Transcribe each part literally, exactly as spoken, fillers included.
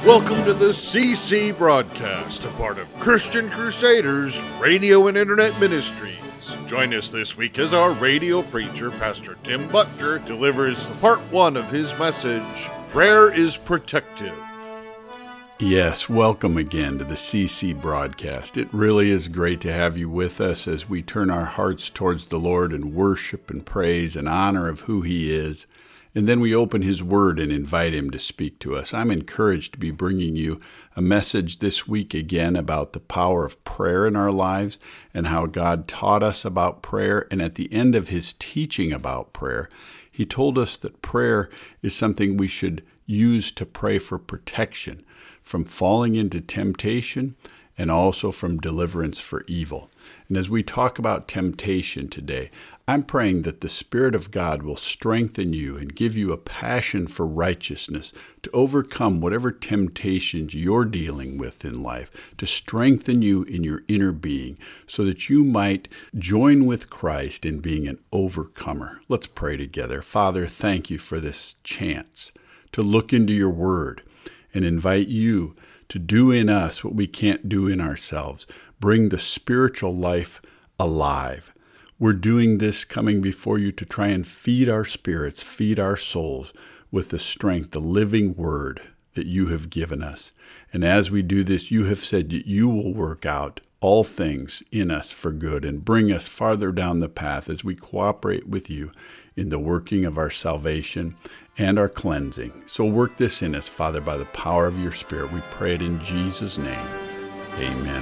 Welcome to the C C Broadcast, a part of Christian Crusaders Radio and Internet Ministries. Join us this week as our radio preacher, Pastor Tim Butker, delivers part one of his message, Prayer is Protective. Yes, welcome again to the C C Broadcast. It really is great to have you with us as we turn our hearts towards the Lord in worship and praise and honor of who He is. And then we open His Word and invite Him to speak to us. I'm encouraged to be bringing you a message this week again about the power of prayer in our lives and how God taught us about prayer. And at the end of His teaching about prayer, He told us that prayer is something we should use to pray for protection from falling into temptation and also from deliverance for evil. And as we talk about temptation today, I'm praying that the Spirit of God will strengthen you and give you a passion for righteousness to overcome whatever temptations you're dealing with in life, to strengthen you in your inner being so that you might join with Christ in being an overcomer. Let's pray together. Father, thank you for this chance to look into your Word and invite you to do in us what we can't do in ourselves. Bring the spiritual life alive. We're doing this coming before you to try and feed our spirits, feed our souls with the strength, the living word that you have given us. And as we do this, you have said that you will work out all things in us for good and bring us farther down the path as we cooperate with you in the working of our salvation and our cleansing. So work this in us, Father, by the power of your Spirit. We pray it in Jesus' name. Amen.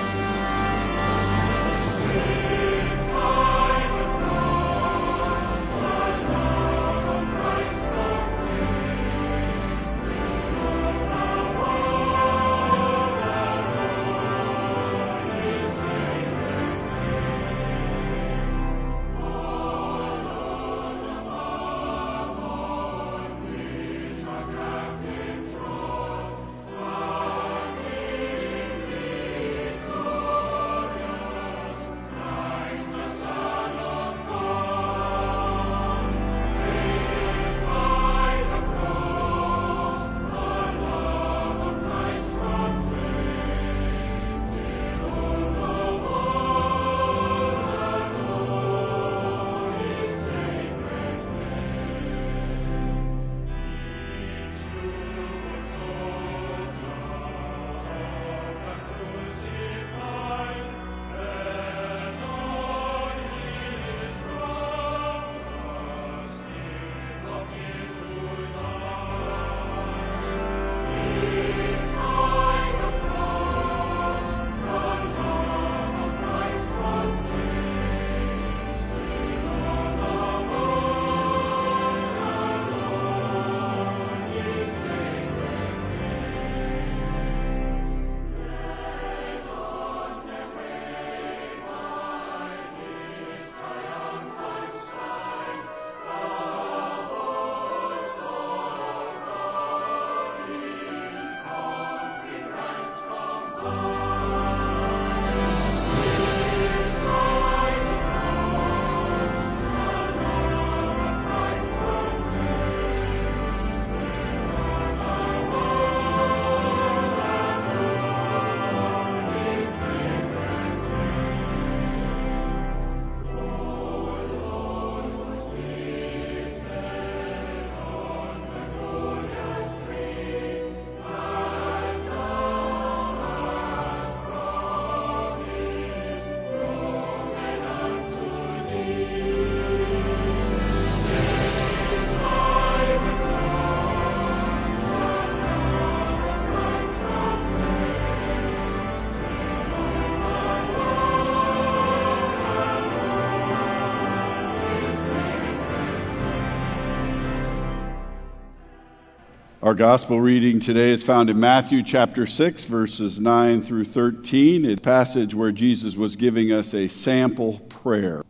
Our gospel reading today is found in Matthew chapter six, verses nine through thirteen, a passage where Jesus was giving us a sample prayer.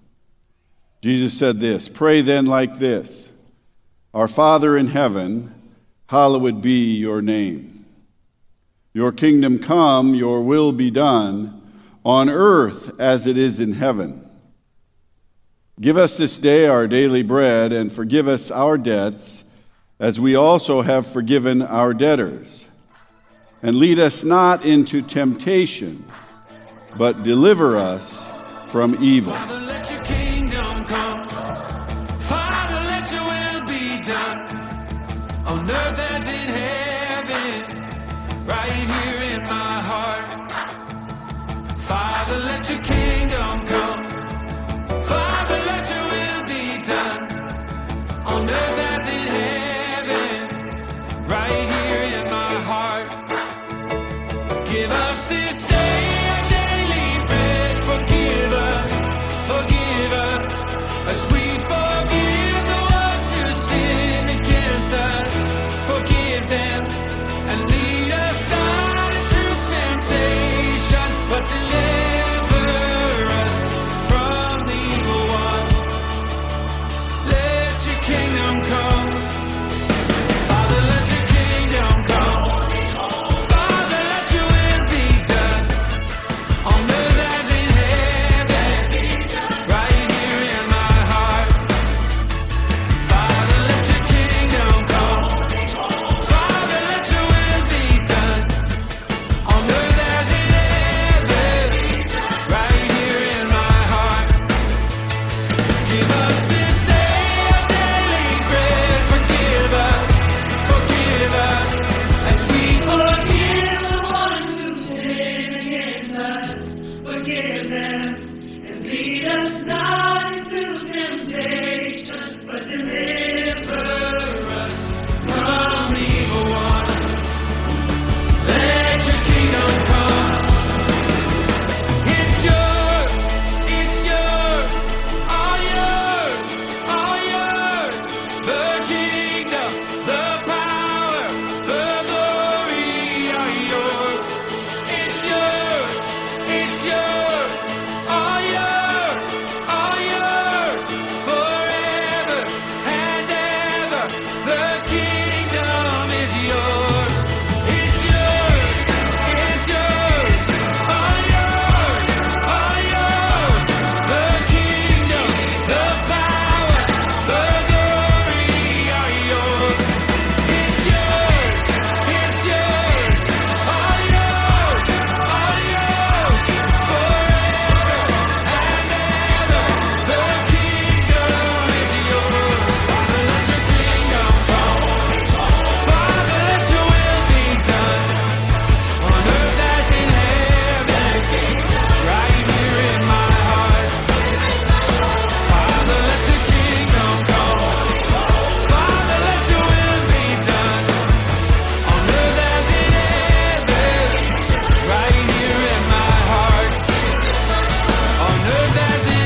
Jesus said this, "Pray then like this, Our Father in heaven, hallowed be your name. Your kingdom come, your will be done, on earth as it is in heaven. Give us this day our daily bread, and forgive us our debts, as we also have forgiven our debtors. and lead us not into temptation, but deliver us from evil. Father, let your kingdom come. Father, let your will be done on earth as in heaven, right here in my heart. Father, let your kingdom come. Father, let your will be done on earth as in heaven, right here in my heart. Give us this day our daily bread. Forgive us, forgive us, as we forgive the ones who sin against us. Forgive them, and lead us not into temptation, but deliver us from the evil one. Let your kingdom come. Father, let your kingdom come. Father, let your will be done on earth as in heaven, right here in my heart. Father, let your kingdom come. Father, let your will be done on earth as in heaven, right here in my heart. Give us this day our daily bread. Forgive us, forgive us, as we forgive the ones who sin against us. Forgive them, and lead us not into temptation, but deliver us from the evil one. Let your kingdom come. It's yours, it's yours, all yours, all yours. The kingdom, the power, the glory are yours. It's yours, it's yours, all yours, all yours. Forever and ever, the kingdom is yours. It's yours, it's yours, all yours, all yours. The kingdom, the power, the glory are yours. It's yours, it's yours, all yours, all yours. Forever and ever, the kingdom is yours. Father, let your kingdom come. Father, let your will be done on earth as in heaven, right here in my heart. Father, let your kingdom come. Father, let your will be done on earth as in heaven, right here in my heart. On earth as in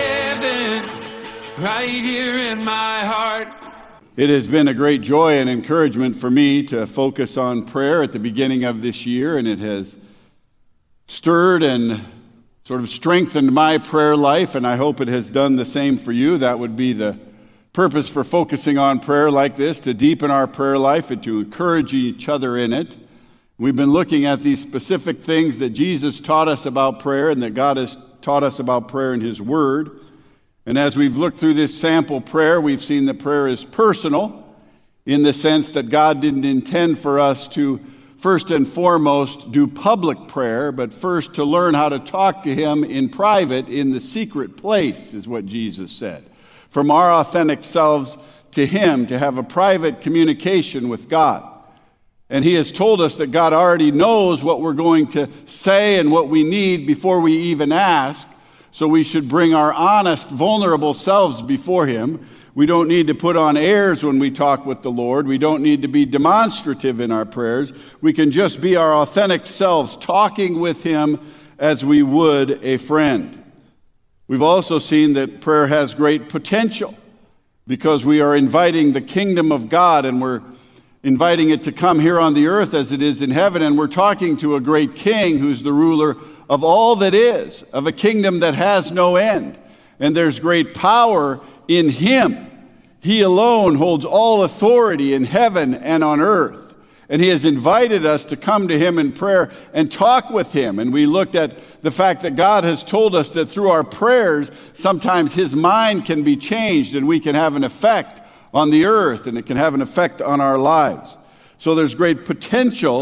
heaven, right here in my heart. It has been a great joy and encouragement for me to focus on prayer at the beginning of this year, and it has stirred and sort of strengthened my prayer life, and I hope it has done the same for you. That would be the purpose for focusing on prayer like this, to deepen our prayer life and to encourage each other in it. We've been looking at these specific things that Jesus taught us about prayer and that God has taught us about prayer in His Word. And as we've looked through this sample prayer, we've seen that prayer is personal in the sense that God didn't intend for us to first and foremost do public prayer, but first to learn how to talk to Him in private in the secret place, is what Jesus said. From our authentic selves to Him, to have a private communication with God. And He has told us that God already knows what we're going to say and what we need before we even ask. So we should bring our honest, vulnerable selves before Him. We don't need to put on airs when we talk with the Lord. We don't need to be demonstrative in our prayers. We can just be our authentic selves, talking with Him as we would a friend. We've also seen that prayer has great potential because we are inviting the kingdom of God, and we're inviting it to come here on the earth as it is in heaven. And we're talking to a great king who's the ruler of all that is, of a kingdom that has no end. And there's great power in Him. He alone holds all authority in heaven and on earth. And He has invited us to come to Him in prayer and talk with Him. And we looked at the fact that God has told us that through our prayers, sometimes His mind can be changed and we can have an effect on the earth, and it can have an effect on our lives. So there's great potential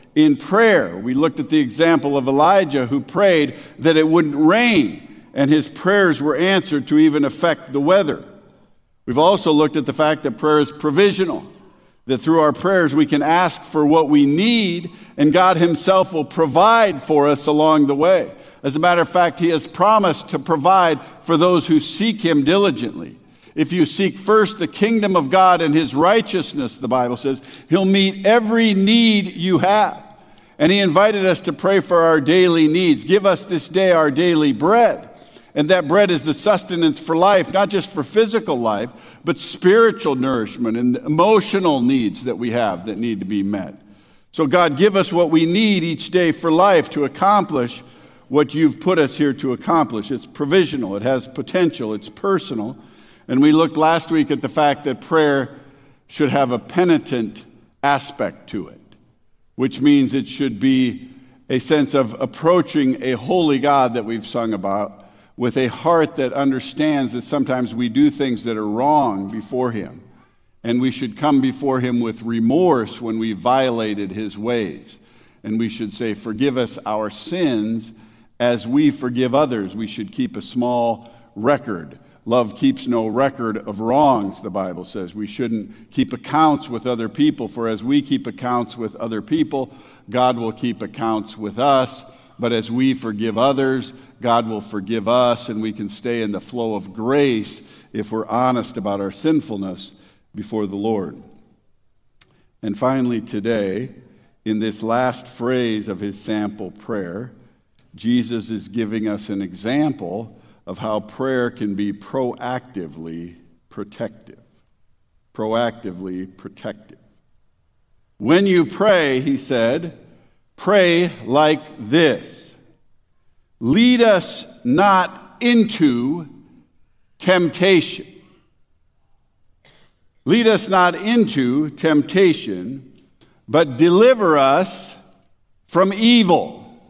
in prayer. We looked at the example of Elijah, who prayed that it wouldn't rain, and his prayers were answered to even affect the weather. We've also looked at the fact that prayer is provisional, that through our prayers we can ask for what we need, and God himself will provide for us along the way. As a matter of fact, he has promised to provide for those who seek him diligently. If you seek first the kingdom of God and his righteousness, the Bible says, he'll meet every need you have. And he invited us to pray for our daily needs. Give us this day our daily bread. And that bread is the sustenance for life, not just for physical life, but spiritual nourishment and emotional needs that we have that need to be met. So God, give us what we need each day for life to accomplish what you've put us here to accomplish. It's provisional, it has potential, it's personal. And we looked last week at the fact that prayer should have a penitent aspect to it, which means it should be a sense of approaching a holy God that we've sung about with a heart that understands that sometimes we do things that are wrong before him. And we should come before him with remorse when we violated his ways. And we should say, forgive us our sins as we forgive others. We should keep a small record. Love keeps no record of wrongs, the Bible says. We shouldn't keep accounts with other people, for as we keep accounts with other people, God will keep accounts with us. But as we forgive others, God will forgive us, and we can stay in the flow of grace if we're honest about our sinfulness before the Lord. And finally today, in this last phrase of his sample prayer, Jesus is giving us an example of how prayer can be proactively protective. Proactively protective. When you pray, he said, pray like this. Lead us not into temptation. Lead us not into temptation, but deliver us from evil.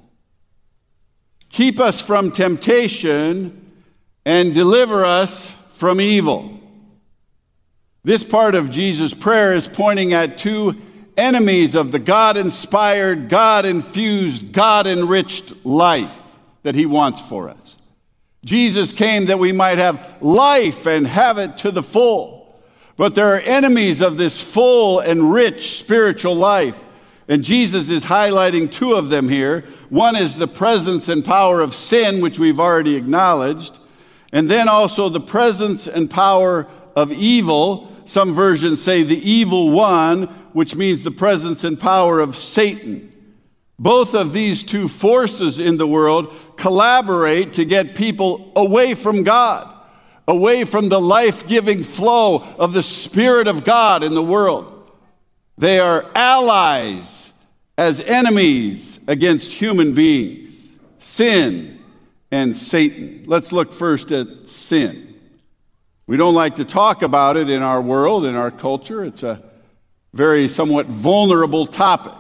Keep us from temptation and deliver us from evil. This part of Jesus' prayer is pointing at two enemies of the God-inspired, God-infused, God-enriched life that he wants for us. Jesus came that we might have life and have it to the full. But there are enemies of this full and rich spiritual life. And Jesus is highlighting two of them here. One is the presence and power of sin, which we've already acknowledged. And then also the presence and power of evil. Some versions say the evil one, which means the presence and power of Satan. Both of these two forces in the world collaborate to get people away from God, away from the life-giving flow of the Spirit of God in the world. They are allies as enemies against human beings, sin and Satan. Let's look first at sin. We don't like to talk about it in our world, in our culture. It's a very somewhat vulnerable topic.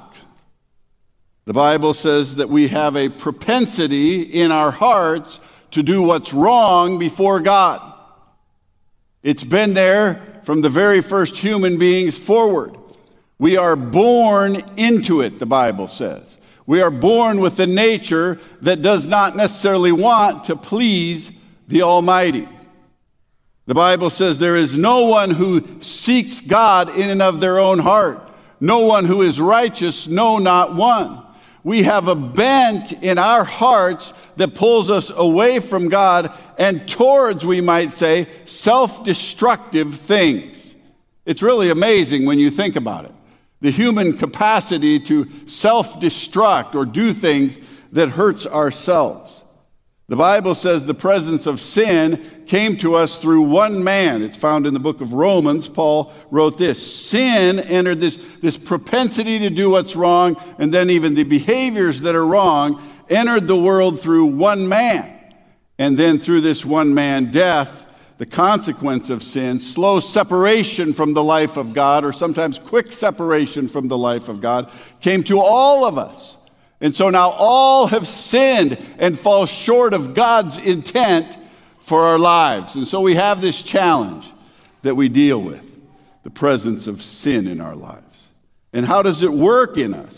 The Bible says that we have a propensity in our hearts to do what's wrong before God. It's been there from the very first human beings forward. We are born into it, the Bible says. We are born with a nature that does not necessarily want to please the Almighty. The Bible says there is no one who seeks God in and of their own heart. No one who is righteous, no, not one. We have a bent in our hearts that pulls us away from God and towards, we might say, self-destructive things. It's really amazing when you think about it. The human capacity to self-destruct or do things that hurts ourselves. The Bible says the presence of sin came to us through one man. It's found in the book of Romans. Paul wrote this. Sin entered this, this propensity to do what's wrong, and then even the behaviors that are wrong, entered the world through one man. And then through this one man, death, the consequence of sin, slow separation from the life of God, or sometimes quick separation from the life of God, came to all of us. And so now all have sinned and fall short of God's intent for our lives. And so we have this challenge that we deal with, the presence of sin in our lives. And how does it work in us?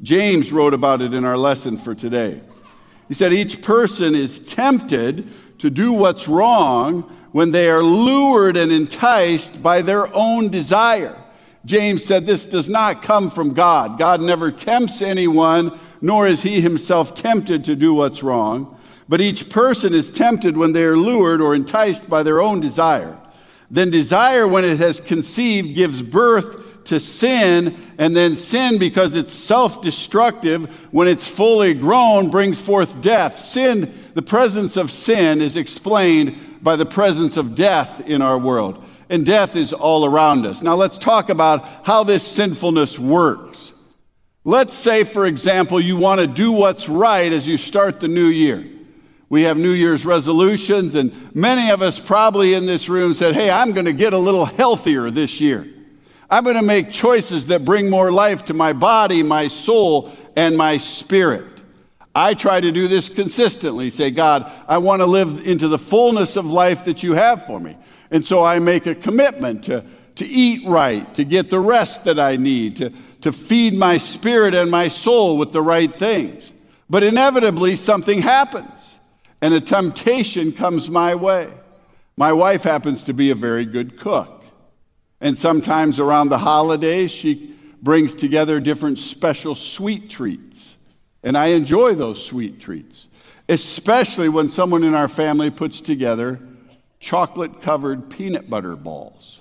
James wrote about it in our lesson for today. He said, each person is tempted to do what's wrong when they are lured and enticed by their own desire. James said this does not come from God. God never tempts anyone, nor is he himself tempted to do what's wrong. But each person is tempted when they are lured or enticed by their own desire. Then desire, when it has conceived, gives birth to sin, and then sin, because it's self-destructive, when it's fully grown, brings forth death. Sin, the presence of sin is explained by the presence of death in our world. And death is all around us. Now let's talk about how this sinfulness works. Let's say, for example, you want to do what's right as you start the new year. We have New Year's resolutions, and many of us probably in this room said, hey, I'm going to get a little healthier this year. I'm going to make choices that bring more life to my body, my soul, and my spirit. I try to do this consistently. Say, God, I want to live into the fullness of life that you have for me. And so I make a commitment to, to eat right, to get the rest that I need, to, to feed my spirit and my soul with the right things. But inevitably, something happens, and a temptation comes my way. My wife happens to be a very good cook. And sometimes around the holidays, she brings together different special sweet treats. And I enjoy those sweet treats, especially when someone in our family puts together chocolate-covered peanut butter balls.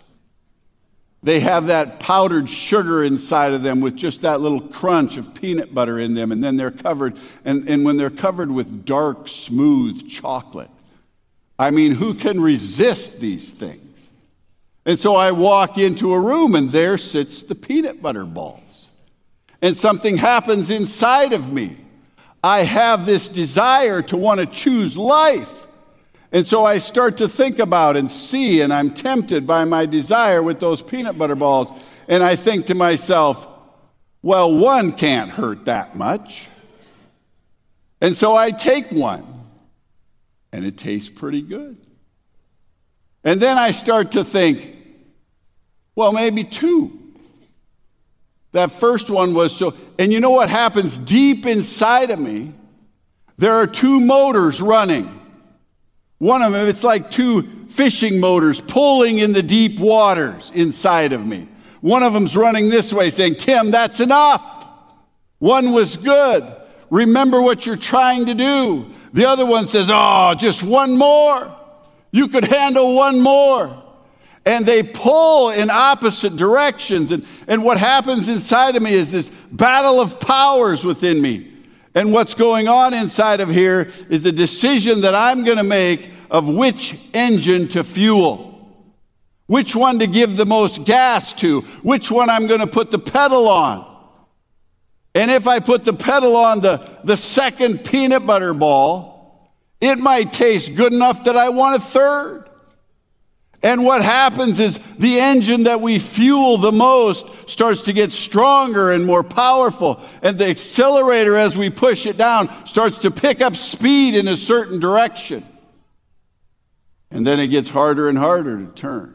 They have that powdered sugar inside of them with just that little crunch of peanut butter in them, and then they're covered, and, and when they're covered with dark, smooth chocolate, I mean, who can resist these things? And so I walk into a room, and there sits the peanut butter balls. And something happens inside of me. I have this desire to want to choose life. And so I start to think about and see, and I'm tempted by my desire with those peanut butter balls. And I think to myself, well, one can't hurt that much. And so I take one, and it tastes pretty good. And then I start to think, well, maybe two. That first one was so, and you know what happens deep inside of me? There are two motors running. One of them, it's like two fishing motors pulling in the deep waters inside of me. One of them's running this way saying, Tim, that's enough. One was good. Remember what you're trying to do. The other one says, oh, just one more. You could handle one more. And they pull in opposite directions. And, and what happens inside of me is this battle of powers within me. And what's going on inside of here is a decision that I'm going to make of which engine to fuel, which one to give the most gas to, which one I'm going to put the pedal on. And if I put the pedal on the, the second peanut butter ball, it might taste good enough that I want a third. And what happens is the engine that we fuel the most starts to get stronger and more powerful. And the accelerator, as we push it down, starts to pick up speed in a certain direction. And then it gets harder and harder to turn.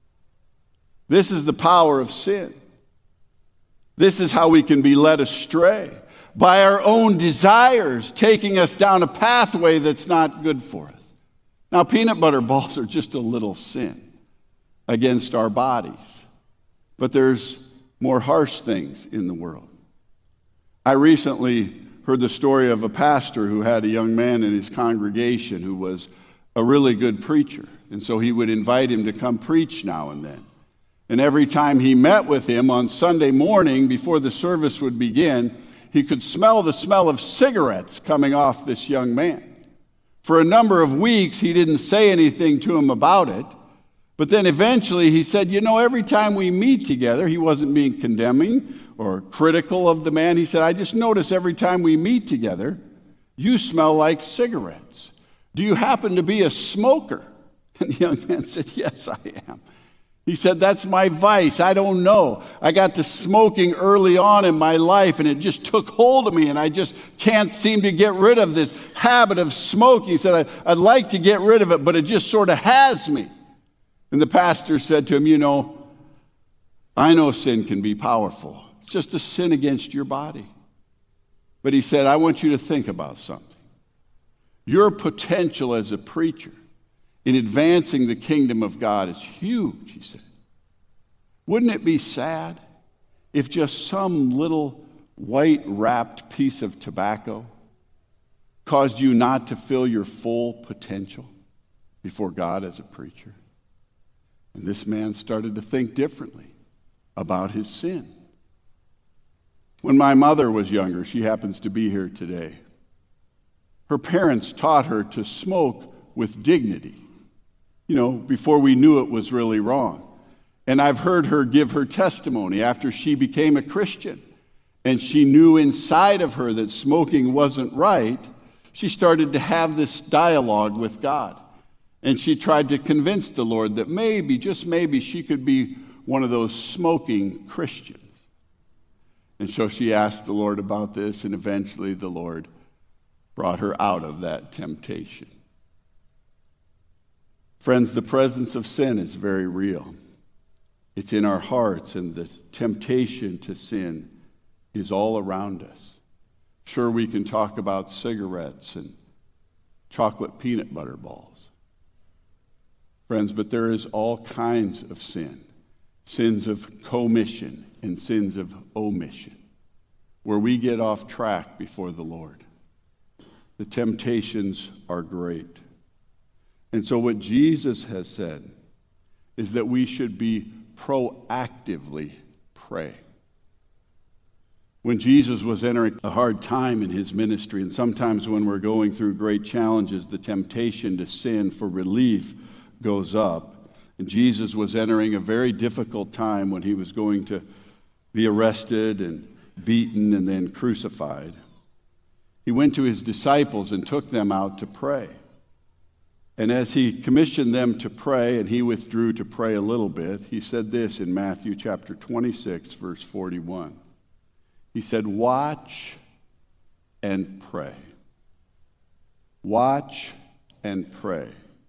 This is the power of sin. This is how we can be led astray by our own desires, taking us down a pathway that's not good for us. Now, peanut butter balls are just a little sin against our bodies, but there's more harsh things in the world. I recently heard the story of a pastor who had a young man in his congregation who was a really good preacher, and so he would invite him to come preach now and then. And every time he met with him on Sunday morning before the service would begin, he could smell the smell of cigarettes coming off this young man. For a number of weeks, he didn't say anything to him about it. But then eventually he said, you know, every time we meet together, he wasn't being condemning or critical of the man. He said, I just notice every time we meet together, you smell like cigarettes. Do you happen to be a smoker? And the young man said, yes, I am. He said, that's my vice. I don't know. I got to smoking early on in my life, and it just took hold of me, and I just can't seem to get rid of this habit of smoking. He said, I'd like to get rid of it, but it just sort of has me. And the pastor said to him, you know, I know sin can be powerful. It's just a sin against your body. But he said, I want you to think about something. Your potential as a preacher in advancing the kingdom of God is huge, he said. Wouldn't it be sad if just some little white-wrapped piece of tobacco caused you not to fill your full potential before God as a preacher? And this man started to think differently about his sin. When my mother was younger, she happens to be here today, her parents taught her to smoke with dignity, you know, before we knew it was really wrong. And I've heard her give her testimony after she became a Christian and she knew inside of her that smoking wasn't right. She started to have this dialogue with God. And she tried to convince the Lord that maybe, just maybe, she could be one of those smoking Christians. And so she asked the Lord about this, and eventually the Lord brought her out of that temptation. Friends, the presence of sin is very real. It's in our hearts, and the temptation to sin is all around us. Sure, we can talk about cigarettes and chocolate peanut butter balls. Friends, but there is all kinds of sin. Sins of commission and sins of omission, where we get off track before the Lord. The temptations are great. And so what Jesus has said is that we should be proactively pray. When Jesus was entering a hard time in his ministry, and sometimes when we're going through great challenges, the temptation to sin for relief goes up. And Jesus was entering a very difficult time when he was going to be arrested and beaten and then crucified. He went to his disciples and took them out to pray. And as he commissioned them to pray, and he withdrew to pray a little bit, he said this in Matthew chapter twenty-six, verse forty-one. He said, watch and pray. Watch and pray,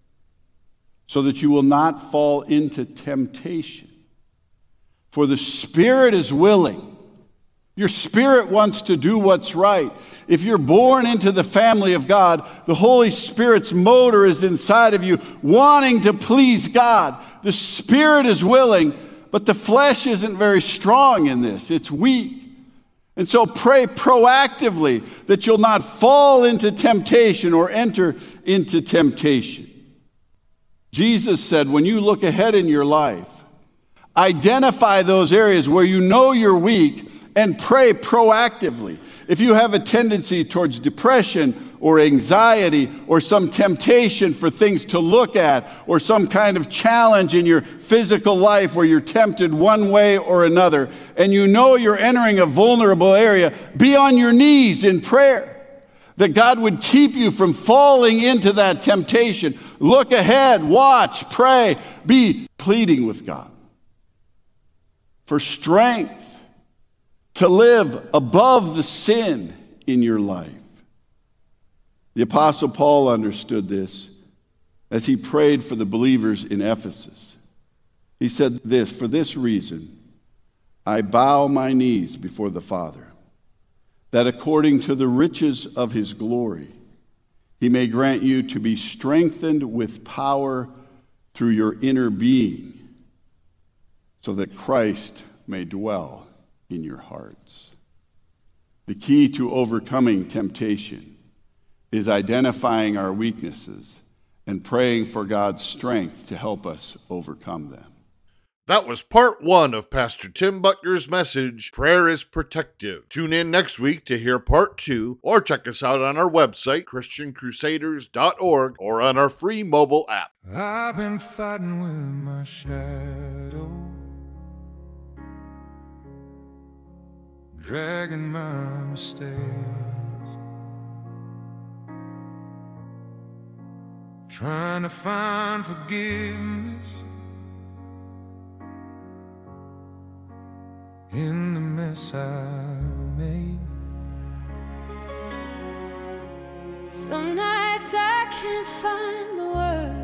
so that you will not fall into temptation. For the spirit is willing. Your spirit wants to do what's right. If you're born into the family of God, the Holy Spirit's motor is inside of you, wanting to please God. The spirit is willing, but the flesh isn't very strong in this. It's weak. And so pray proactively that you'll not fall into temptation or enter into temptation. Jesus said, when you look ahead in your life, identify those areas where you know you're weak and pray proactively. If you have a tendency towards depression or anxiety or some temptation for things to look at or some kind of challenge in your physical life where you're tempted one way or another, and you know you're entering a vulnerable area, be on your knees in prayer that God would keep you from falling into that temptation. Look ahead, watch, pray, be pleading with God for strength to live above the sin in your life. The Apostle Paul understood this as he prayed for the believers in Ephesus. He said this, for this reason, I bow my knees before the Father, that according to the riches of his glory, he may grant you to be strengthened with power through your inner being, so that Christ may dwell in your hearts. The key to overcoming temptation is identifying our weaknesses and praying for God's strength to help us overcome them. That was part one of Pastor Tim Butler's message, Prayer is Protective. Tune in next week to hear part two, or check us out on our website, Christian Crusaders dot org, or on our free mobile app. I've been fighting with my shadow, dragging my mistakes, trying to find forgiveness in the mess I made. Some nights I can't find the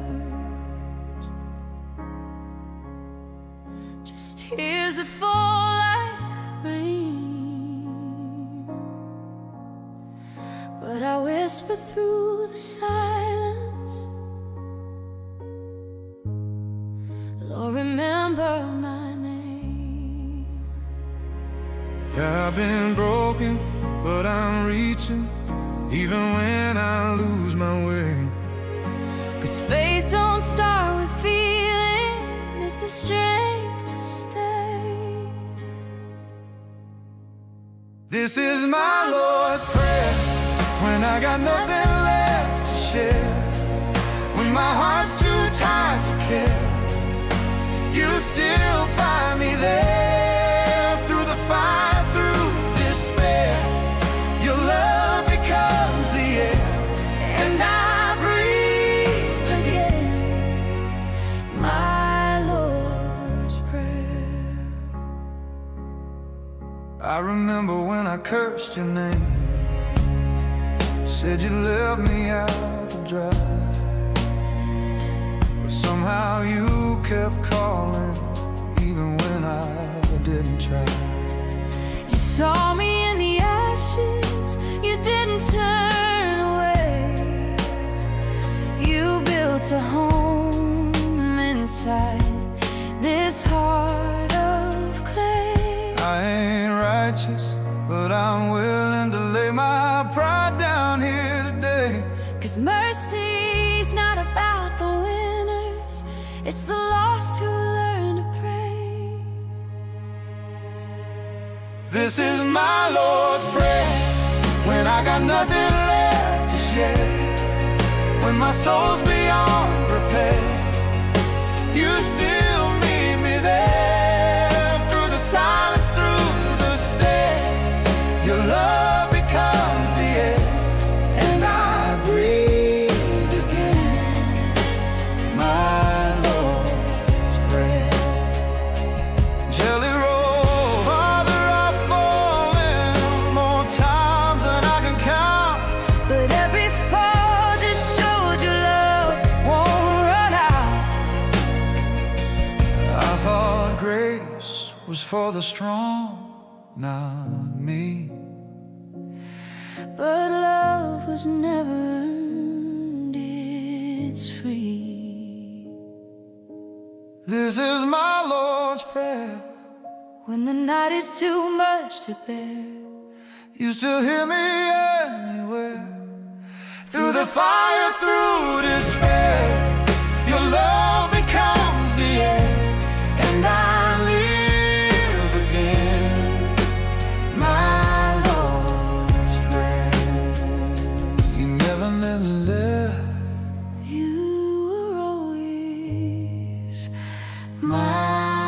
words, just tears that fall like rain. whisper through the silence, Lord, remember my name. Yeah, I've been broken, but I'm reaching, even when I lose my way. 'Cause faith don't start with feeling, it's the strength to stay. This is my Lord's Prayer, when I got nothing left to share, when my heart's too tired to care, you still find me there, through the fire, through despair. Your love becomes the air, and I breathe again, my Lord's Prayer. I remember when I cursed your name, said you left me out to dry, but somehow you kept calling, even when I didn't try. You saw me in the ashes, you didn't turn away. You built a home inside this heart of clay. I ain't righteous, but I'm willing to lay my pride down here today. 'Cause mercy's not about the winners, it's the lost who learn to pray. This is my Lord's Prayer, when I got nothing left to share, when my soul's beyond repair, you still meet me there, through the silence, through the stare. Your love becomes the air, and I breathe again, my Lord's Prayer. Jelly roll, Father, I've fallen more times than I can count, But every fall just showed your love won't run out. I thought grace was for the strong, not me. But love was never earned, it's free. This is my Lord's Prayer, When the night is too much to bear, you still hear me anywhere, through the fire, through despair. Your love becomes the air, and I live again, my Lord's Prayer. You never let me live, you were always my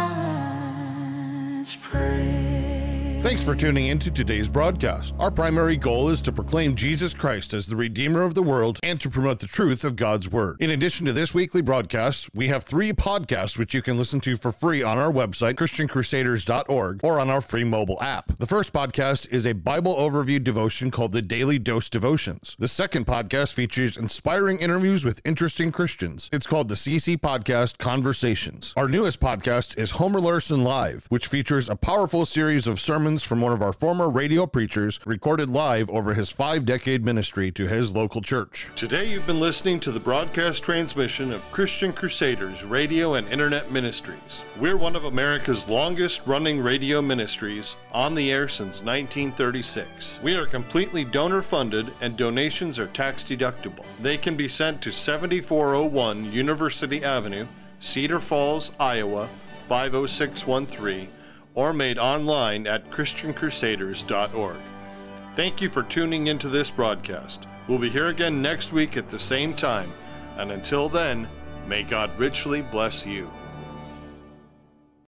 prayer. Thanks for tuning into today's broadcast. Our primary goal is to proclaim Jesus Christ as the Redeemer of the world and to promote the truth of God's Word. In addition to this weekly broadcast, we have three podcasts which you can listen to for free on our website, Christian Crusaders dot org, or on our free mobile app. The first podcast is a Bible overview devotion called the Daily Dose Devotions. The second podcast features inspiring interviews with interesting Christians. It's called the C C Podcast Conversations. Our newest podcast is Homer Larson Live, which features a powerful series of sermons from one of our former radio preachers recorded live over his five-decade ministry to his local church. Today you've been listening to the broadcast transmission of Christian Crusaders Radio and Internet Ministries. We're one of America's longest-running radio ministries, on the air since nineteen thirty-six. We are completely donor-funded and donations are tax-deductible. They can be sent to seventy-four oh one University Avenue, Cedar Falls, Iowa, five oh six one three, or made online at Christian Crusaders dot org. Thank you for tuning into this broadcast. We'll be here again next week at the same time, and until then, may God richly bless you.